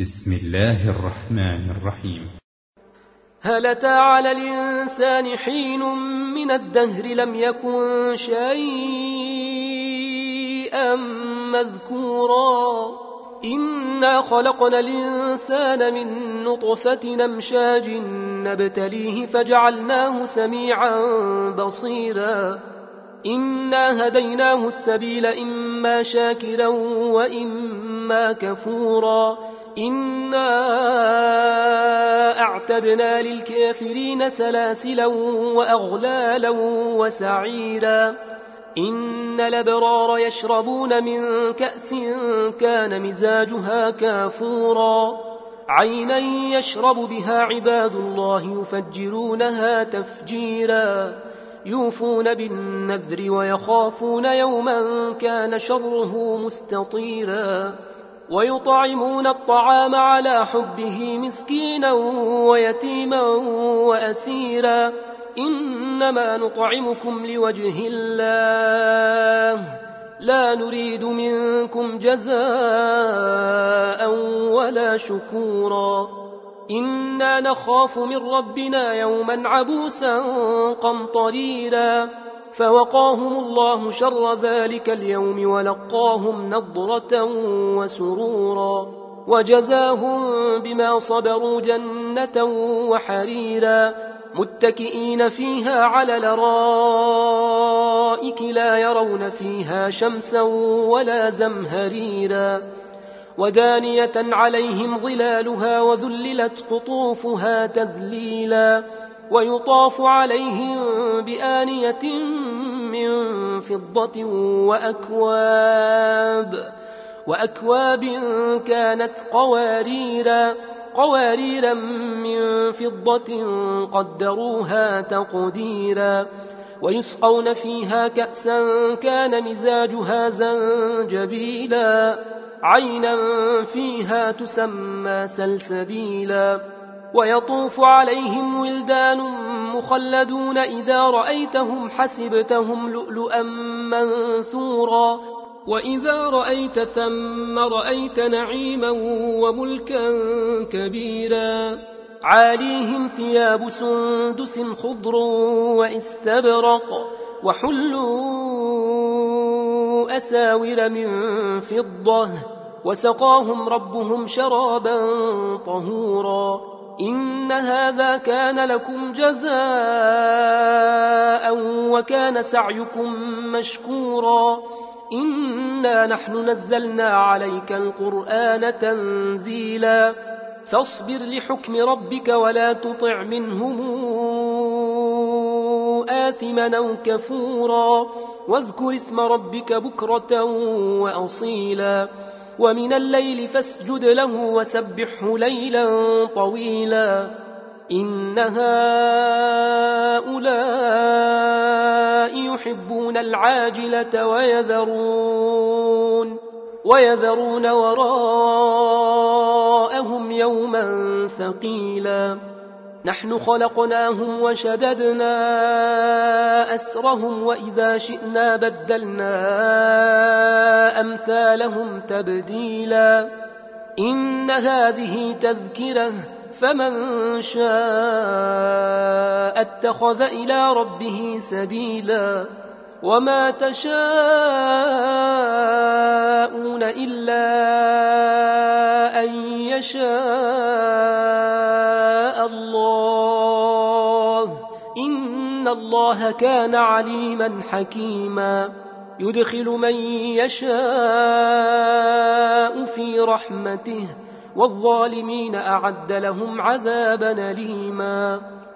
بسم الله الرحمن الرحيم. هل أتى على الإنسان حين من الدهر لم يكن شيئا مذكورا إنا خلقنا الإنسان من نطفة أمشاج نبتليه فجعلناه سميعا بصيرا إنا هديناه السبيل إما شاكرا وإما كفورا إنا أعتدنا للكافرين سلاسلا وأغلالا وسعيرا إن الأبرار يشربون من كأس كان مزاجها كافورا عينا يشرب بها عباد الله يفجرونها تفجيرا يوفون بالنذر ويخافون يوما كان شره مستطيرا ويطعمون الطعام على حبه مسكينا ويتيما وأسيرا إنما نطعمكم لوجه الله لا نريد منكم جزاء ولا شكورا إنا نخاف من ربنا يوما عبوسا قمطريرا فوقاهم الله شر ذلك اليوم ولقاهم نضرة وسرورا وجزاهم بما صبروا جنة وحريرا متكئين فيها على الأرائك لا يرون فيها شمسا ولا زمهريرا ودانية عليهم ظلالها وذللت قطوفها تذليلا ويطاف عليهم بآنية من فضة وأكواب كانت قواريرا من فضة قدروها تقديرا ويسقون فيها كأسا كان مزاجها زنجبيلا عينا فيها تسمى سلسبيلا ويطوف عليهم ولدان مخلدون إذا رأيتهم حسبتهم لؤلؤا منثورا وإذا رأيت ثم رأيت نعيما وملكا كبيرا عاليهم ثياب سندس خضر وإستبرق وحلوا أساور من فضة وسقاهم ربهم شرابا طهورا إن هذا كان لكم جزاء وكان سعيكم مشكورا إنا نحن نزلنا عليك القرآن تنزيلا فاصبر لحكم ربك ولا تطع منهم آثما أو كفورا واذكر اسم ربك بكرة وأصيلا ومن الليل فاسجد له وسبحه ليلا طويلا إن هؤلاء يحبون العاجلة ويذرون وراءهم يوما ثقيلا نحن خلقناهم وشددنا أسرهم وإذا شئنا بدلنا أمثالهم تبديلا إن هذه تذكرة فمن شاء اتخذ إلى ربه سبيلا وما تشاءون إلا أن يشاء الله إن الله كان عليما حكيما يدخل من يشاء في رحمته والظالمين أعد لهم عذابا أليما